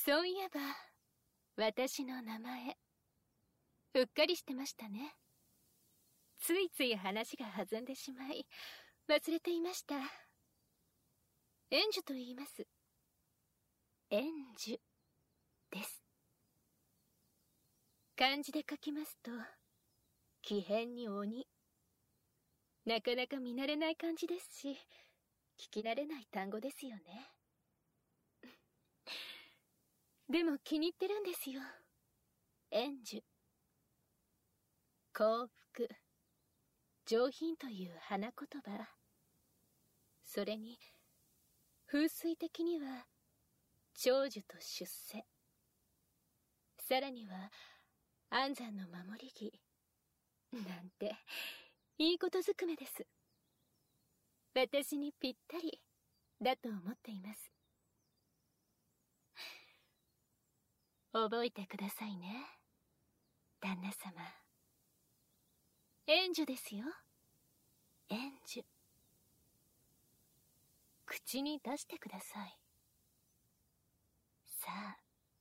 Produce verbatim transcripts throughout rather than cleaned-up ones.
そういえば、私の名前、うっかりしてましたね。ついつい話が弾んでしまい、忘れていました。円珠と言います。円珠です。漢字で書きますと、奇変に鬼。なかなか見慣れない漢字ですし、聞き慣れない単語ですよね。でも気に入ってるんですよ。円珠。幸福、上品という花言葉。それに、風水的には、長寿と出世。さらには、安産の守り木。なんて、いいことずくめです。私にぴったり、だと思っています。覚えてくださいね、旦那様。円珠ですよ。円珠。口に出してください。さあ。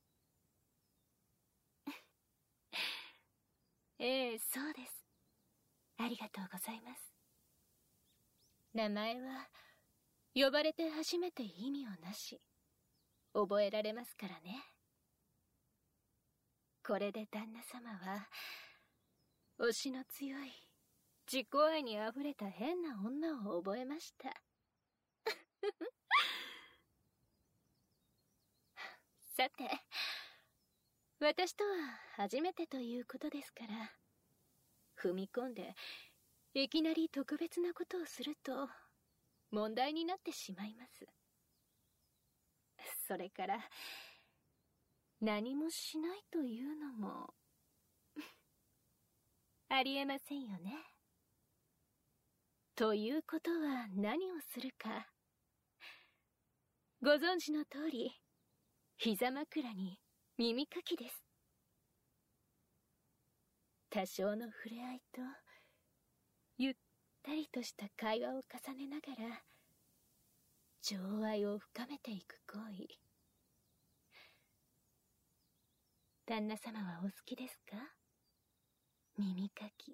ええ、そうです。ありがとうございます。名前は、呼ばれて初めて意味をなし、覚えられますからね。これで旦那様は、推しの強い、自己愛にあふれた変な女を覚えました。さて、私とは初めてということですから、踏み込んで、いきなり特別なことをすると、問題になってしまいます。それから、何もしないというのも、ありえませんよね。ということは何をするか。ご存知の通り、膝枕に耳かきです。多少の触れ合いと、ゆったりとした会話を重ねながら、情愛を深めていく行為。旦那様はお好きですか？耳かき。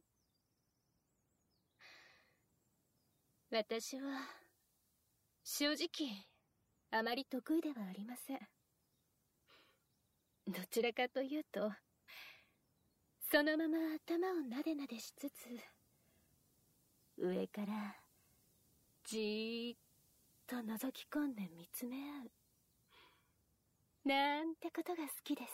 私は、正直、あまり得意ではありません。どちらかというと、そのまま頭をなでなでしつつ、上から、じーっと覗き込んで見つめ合う。なんてことが好きです。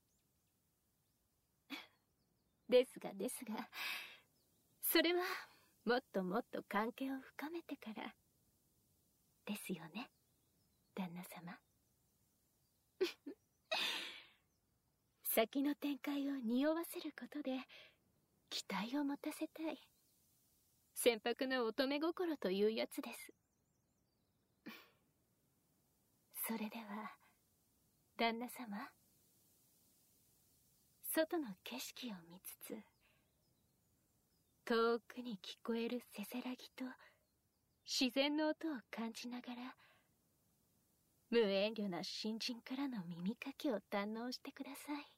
ですがですが、それはもっともっと関係を深めてからですよね、旦那様。先の展開を匂わせることで期待を持たせたい、船舶の乙女心というやつです。それでは旦那様、外の景色を見つつ、遠くに聞こえるせせらぎと自然の音を感じながら、無遠慮な新人からの耳かきを堪能してください。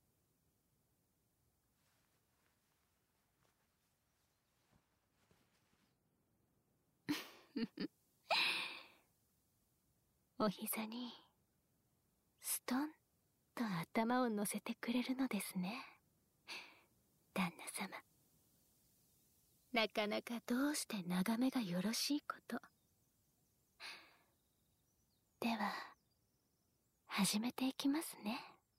お膝にストンと頭を乗せてくれるのですね、旦那様。なかなかどうして眺めがよろしいこと。では始めていきますね。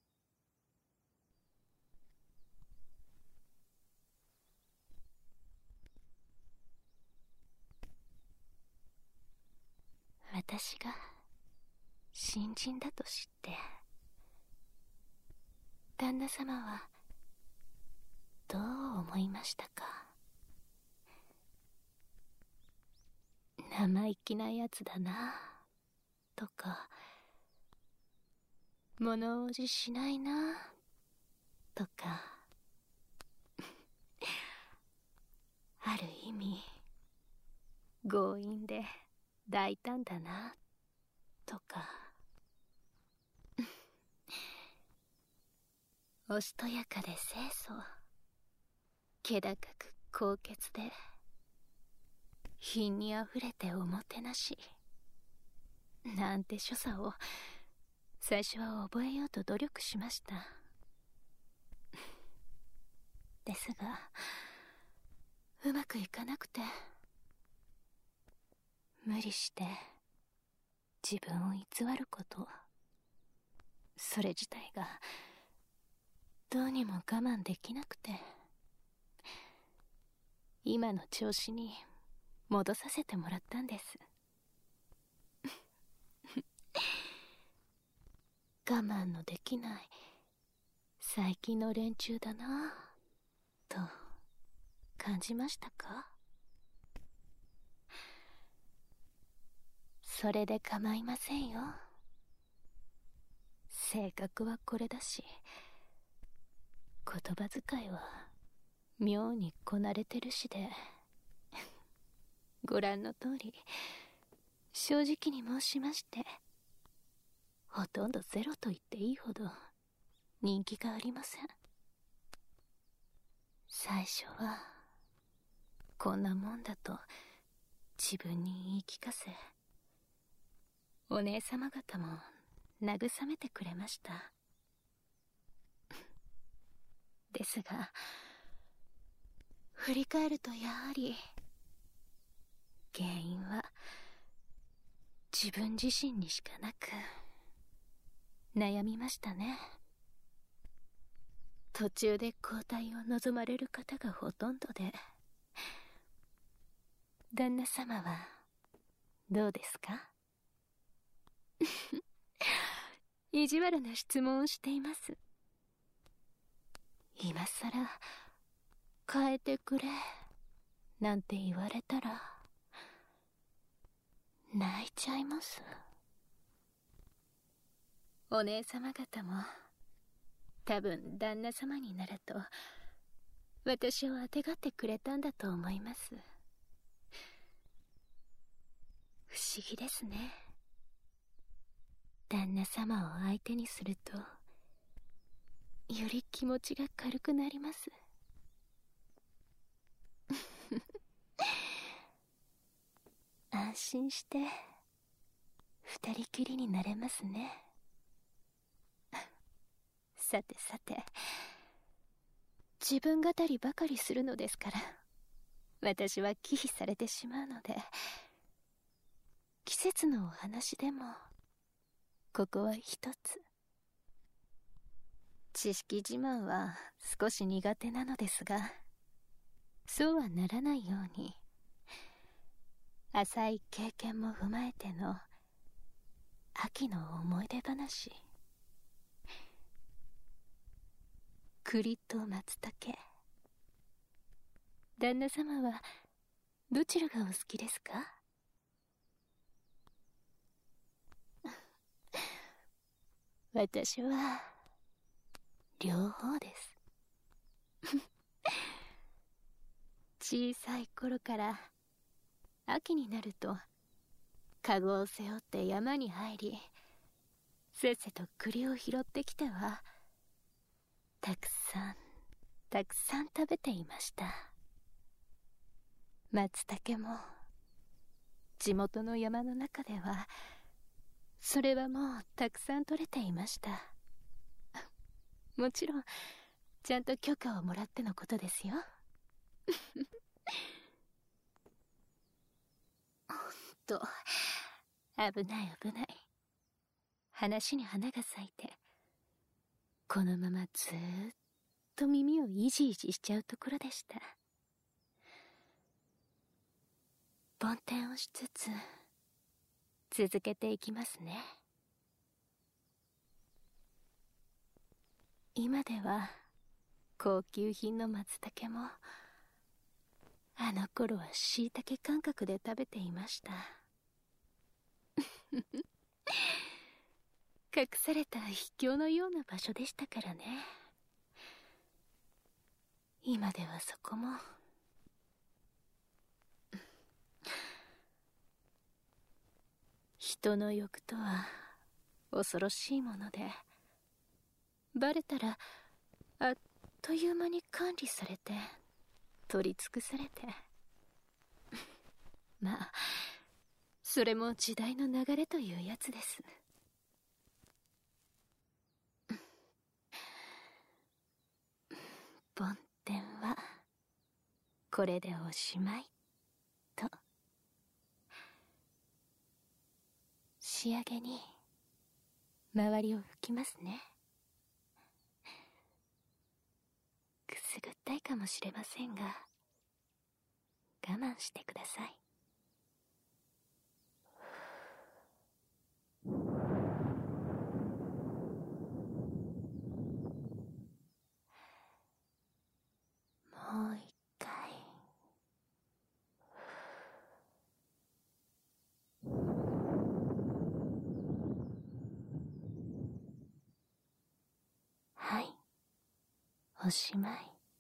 私が新人だと知って旦那様はどう思いましたか？生意気なやつだなとか、物おじしないなとか、ある意味強引で大胆だなとかおしとやかで清楚、気高く高潔で、品にあふれておもてなし、なんて所作を最初は覚えようと努力しました。ですがうまくいかなくて、無理して自分を偽ること、それ自体がどうにも我慢できなくて、今の調子に戻させてもらったんです。我慢のできない最近の連中だなぁと感じましたか？それで構いませんよ。性格はこれだし、言葉遣いは妙にこなれてるしでご覧の通り、正直に申しまして、ほとんどゼロと言っていいほど人気がありません。最初はこんなもんだと自分に言い聞かせ、お姉様方も慰めてくれました。ですが振り返るとやはり原因は自分自身にしかなく、悩みましたね。途中で交代を望まれる方がほとんどで、旦那様はどうですか？意地悪な質問をしています。今さら変えてくれなんて言われたら泣いちゃいます。お姉様方も多分旦那様になると私をあてがってくれたんだと思います。不思議ですね。旦那様を相手にするとより気持ちが軽くなります。安心して二人きりになれますね。さてさて、自分語りばかりするのですから私は忌避されてしまうので、季節のお話でもここは一つ。知識自慢は少し苦手なのですが、そうはならないように浅い経験も踏まえての秋の思い出話。栗と松茸、旦那様はどちらがお好きですか？私は両方です。小さい頃から秋になるとカゴを背負って山に入り、せっせと栗を拾ってきてはたくさんたくさん食べていました。松茸も地元の山の中ではそれはもうたくさん取れていました。もちろんちゃんと許可をもらってのことですよ。ほんと危ない危ない。話に花が咲いてこのままずーっと耳をイジイジしちゃうところでした。梵天をしつつ続けていきますね。今では高級品の松茸もあの頃は椎茸感覚で食べていました。隠された秘境のような場所でしたからね。今ではそこも人の欲とは恐ろしいもので、バレたらあっという間に管理されて取り尽くされてまあそれも時代の流れというやつです。梵天はこれでおしまいと。仕上げに周りを拭きますね。くすぐったいかもしれませんが我慢してください。もう一回。はい、おしまい。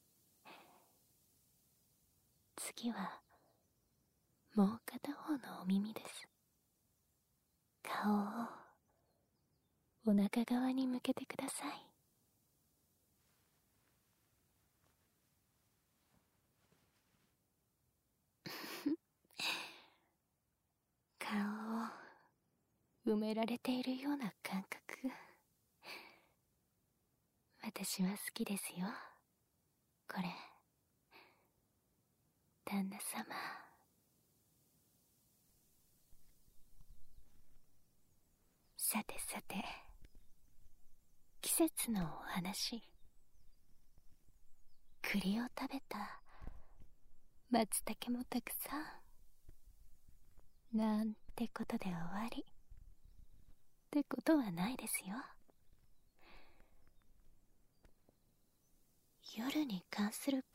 次はもう片方のお耳です。顔をお腹側に向けてください。顔を埋められているような感覚、私は好きですよ。これ旦那様。さてさて、季節のお話。栗を食べた松茸もたくさんなんてことで終わりってことはないですよ。夜に関すること、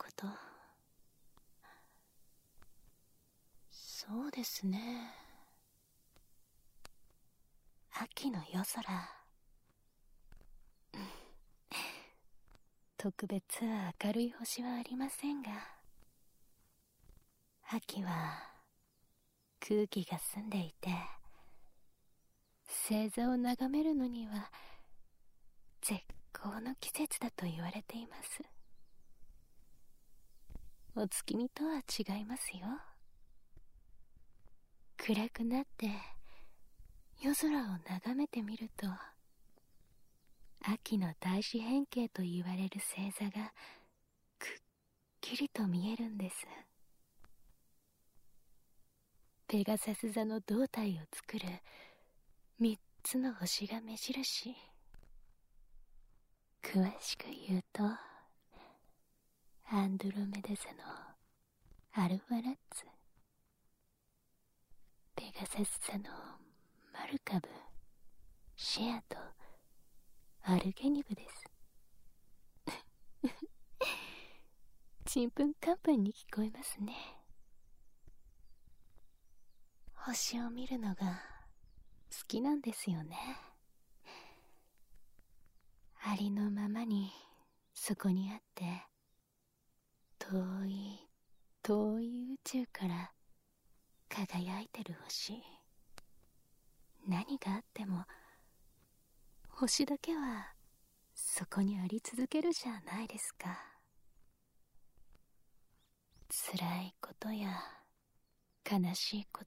そうですね。秋の夜空特別明るい星はありませんが、秋は空気が澄んでいて星座を眺めるのには絶好の季節だと言われています。お月見とは違いますよ。暗くなって夜空を眺めてみると、秋の大四辺形と言われる星座がくっきりと見えるんです。ペガサス座の胴体を作る三つの星が目印。詳しく言うとアンドロメダ座のアルファラッツ、ペガサス座のマルカブ、シェアとアルゲニブです。ちんぷんかんぷんに聞こえますね。星を見るのが好きなんですよね。ありのままにそこにあって、遠い遠い宇宙から輝いてる星。何があっても星だけはそこにあり続けるじゃないですか。辛いことや悲しいこと、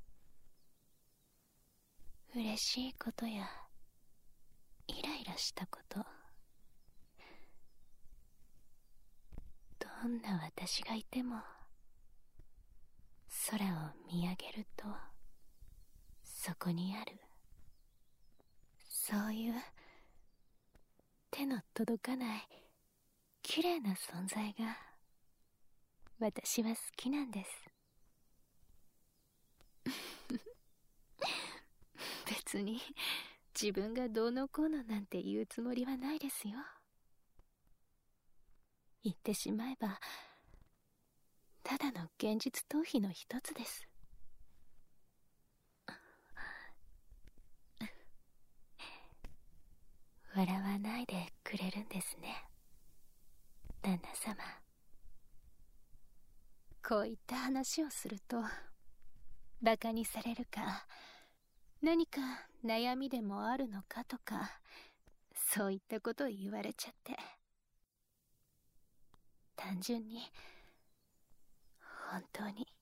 嬉しいことやイライラしたこと、どんな私がいても空を見上げるとそこにある、そういう手の届かない綺麗な存在が私は好きなんです。別に自分がどうのこうのなんて言うつもりはないですよ。言ってしまえばただの現実逃避の一つです。笑わないでくれるんですね、旦那様。こういった話をするとバカにされるか、何か悩みでもあるのかとか、そういったことを言われちゃって。 単純に本当に好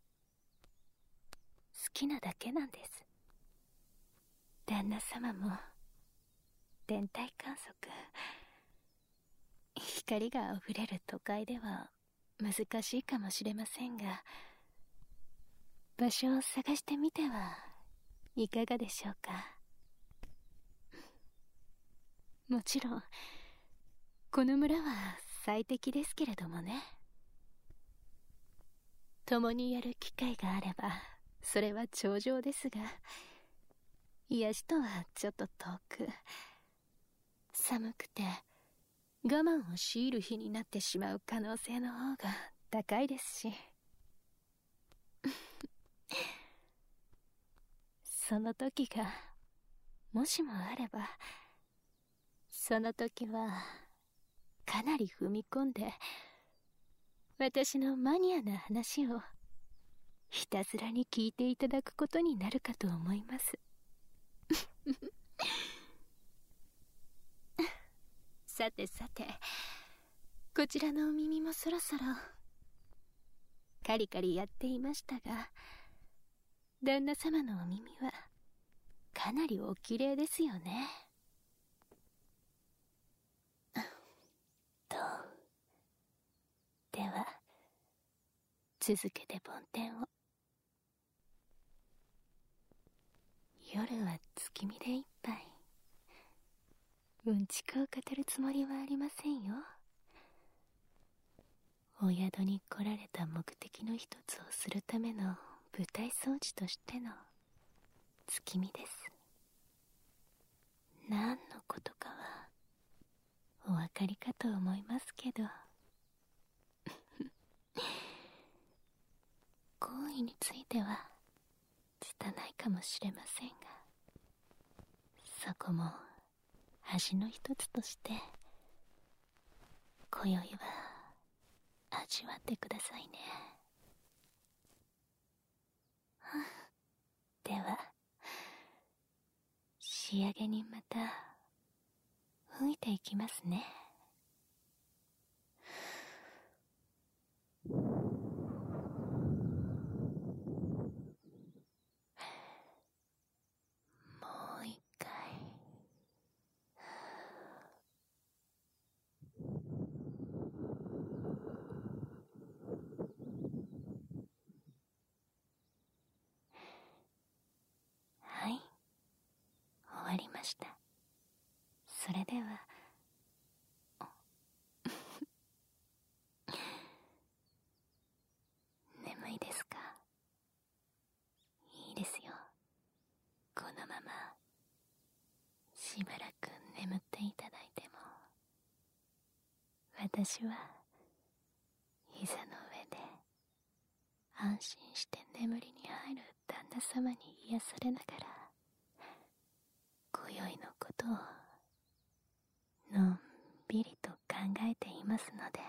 きなだけなんです。旦那様も天体観測、光があふれる都会では難しいかもしれませんが、場所を探してみてはいかがでしょうか。もちろんこの村は最適ですけれどもね。共にやる機会があればそれは頂上ですが、癒しとはちょっと遠く、寒くて我慢を強いる日になってしまう可能性の方が高いですしその時がもしもあれば、その時はかなり踏み込んで私のマニアな話をひたすらに聞いていただくことになるかと思いますさてさて、こちらのお耳もそろそろカリカリやっていましたが、旦那様のお耳はかなりお綺麗ですよね。と、では続けて梵天を。夜は月見で一杯。うんちくを語るつもりはありませんよ。お宿に来られた目的の一つをするための舞台掃除としての月見です。何のことかはお分かりかと思いますけど行為については拙いかもしれませんが、そこも味の一つとして今宵は味わってくださいね。では仕上げにまた吹いていきますね。もう一回。はい、終わりました。それでは眠いですか？いいですよ。このまましばらく眠っていただいても、私は膝の上で安心して眠りに入る旦那様に癒されながら今宵のことをのんびりと考えていますので、